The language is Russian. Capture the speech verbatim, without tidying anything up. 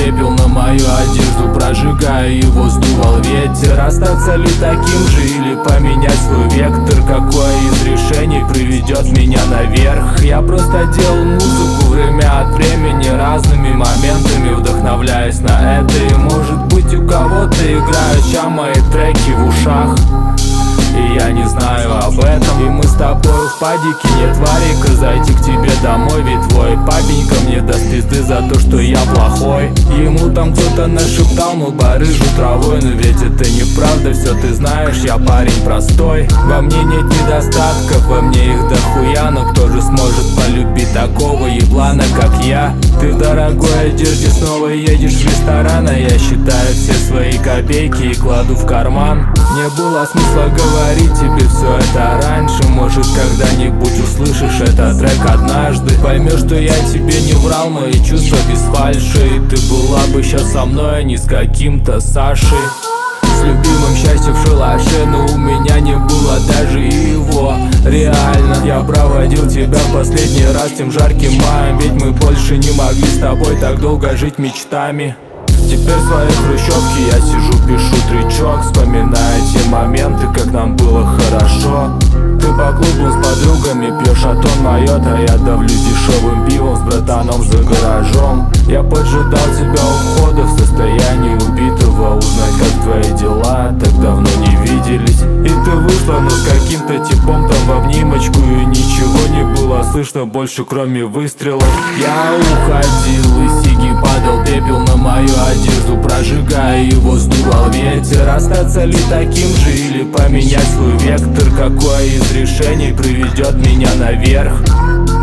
пепел на мою одежду, прожигая его, сдувал ветер. Остаться ли таким же или поменять свой вектор? Какое из решений приведет меня наверх? Я просто делал музыку время от времени, разными моментами вдохновляясь на это. И может быть у кого-то играют ща мои треки в ушах, и я не знаю об этом. И мы с тобой в падике, нет варика, зайти к тебе домой, ведь твой папенька мне даст пизды за то, что я плохой. Ему там кто-то нашептал, мол, барыжу травой, но ведь это неправда, все ты знаешь, я парень простой. Во мне нет недостатков, во мне их дохуя, но кто же сможет полюбить такого еблана, как я? Ты в дорогой одежде снова едешь в ресторан, а я считаю все свои копейки и кладу в карман. Не было смысла говорить тебе все это раньше. Может, когда-нибудь услышишь этот трек однажды, поймешь, что я тебе не врал, мои чувства без фальши. И ты была бы сейчас со мной, а не с каким-то Сашей. С любимым счастьем в шалаше, но у меня не было даже его. Реально, я проводил тебя в последний раз тем жарким маем, ведь мы больше не могли с тобой так долго жить мечтами. Теперь в своей хрущевке я сижу, пишу тречок, вспоминая те моменты, как нам было хорошо. Ты по клубу с подругами пьешь, а тон моет, а я давлю дешевым пивом с братаном за гаражом. Я поджидал тебя у входа в состоянии убитого, узнать, как твои дела, так давно не виделись. И ты вышла, но с каким-то типом там в обнимочку, и ничего не было слышно больше, кроме выстрелов. Я уходил, и сиги падал пепел на мою одежду, прожигая его, сдувал ветер. Остаться ли таким же или поменять свой вектор? Какое из решений приведет меня наверх?